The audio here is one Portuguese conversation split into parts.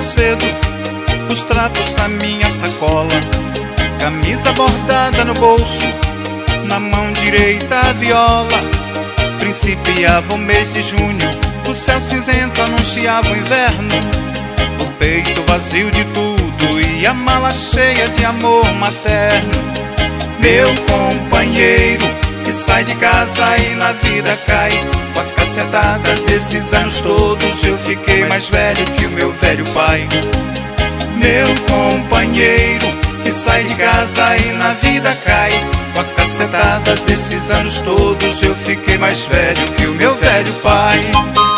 cedo, os tratos na minha sacola, camisa bordada no bolso, na mão direita a viola. Principiava o mês de junho, o céu cinzento anunciava o inverno, o peito vazio de tudo e a mala cheia de amor materno. Meu companheiro que sai de casa e na vida cai, com as cacetadas desses anos todos eu fiquei mais velho que o meu velho pai. Meu companheiro que sai de casa e na vida cai, com as cacetadas desses anos todos eu fiquei mais velho que o meu velho pai.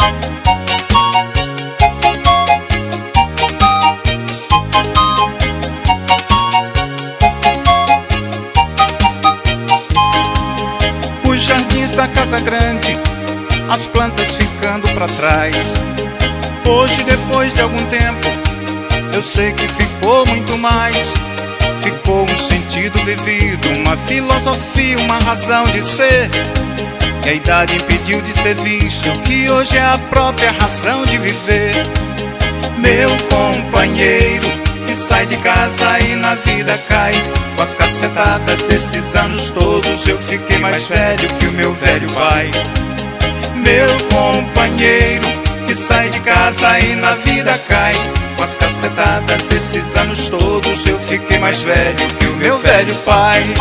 Os jardins da casa grande, as plantas ficando pra trás. Hoje, depois de algum tempo, eu sei que ficou muito mais. Ficou um sentido vivido, uma filosofia, uma razão de ser, que a idade impediu de ser visto, que hoje é a própria razão de viver. Meu companheiro que sai de casa e na vida cai, com as cacetadas desses anos todos eu fiquei mais velho que o meu velho pai. Meu companheiro que sai de casa e na vida cai, com as cacetadas desses anos todos eu fiquei mais velho que o meu velho pai.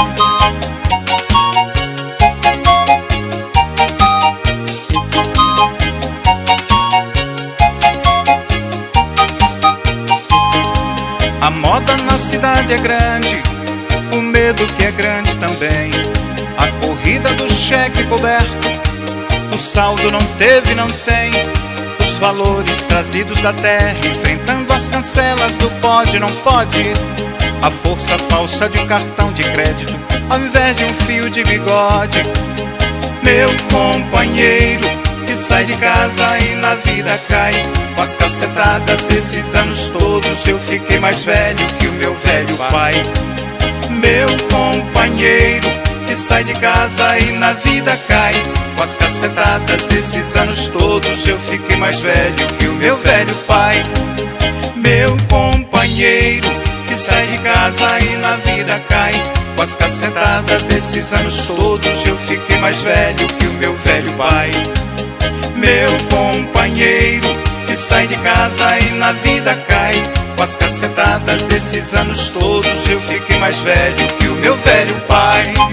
A moda na cidade é grande, o medo que é grande também, a corrida do cheque coberto, o saldo não teve, não tem, os valores trazidos da terra, enfrentando as cancelas do pode, não pode, a força falsa de um cartão de crédito, ao invés de um fio de bigode. Meu companheiro que sai de casa e na vida cai, com as cacetadas desses anos todos eu fiquei mais velho que o meu velho pai. Meu companheiro que sai de casa e na vida cai, com as cacetadas desses anos todos eu fiquei mais velho que o meu velho pai. Meu companheiro que sai de casa e na vida cai, com as cacetadas desses anos todos eu fiquei mais velho que o meu velho pai. Meu companheiro que sai de casa e na vida cai, com as cacetadas desses anos todos eu fiquei mais velho que o meu velho pai.